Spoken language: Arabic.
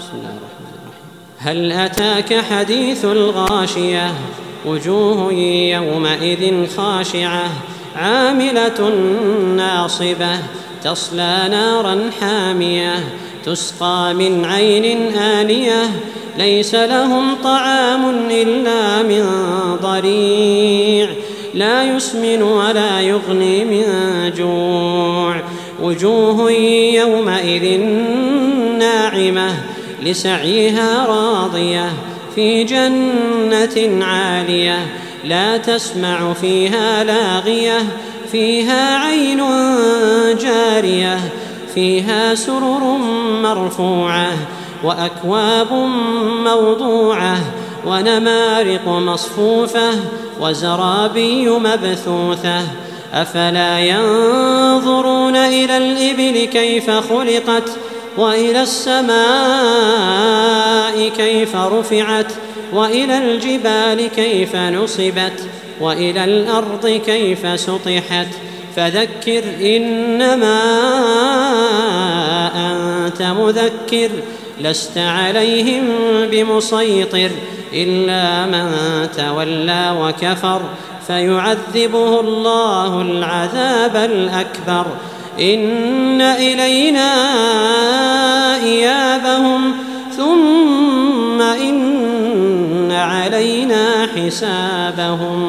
بسم الله الرحمن الرحيم. هل أتاك حديث الغاشية وجوه يومئذ خاشعة عاملة ناصبة تصلى نارا حامية تسقى من عين آنية ليس لهم طعام إلا من ضريع لا يسمن ولا يغني من جوع وجوه يومئذ ناعمة لسعيها راضية في جنة عالية لا تسمع فيها لاغية فيها عين جارية فيها سرر مرفوعة وأكواب موضوعة ونمارق مصفوفة وزرابي مبثوثة أفلا ينظرون إلى الإبل كيف خلقت وإلى السماء كيف رفعت وإلى الجبال كيف نصبت وإلى الأرض كيف سطحت فذكر إنما أنت مذكر لست عليهم بمسيطر إلا من تولى وكفر فيعذبه الله العذاب الأكبر إن إلينا إيابهم ثم إن علينا حسابهم.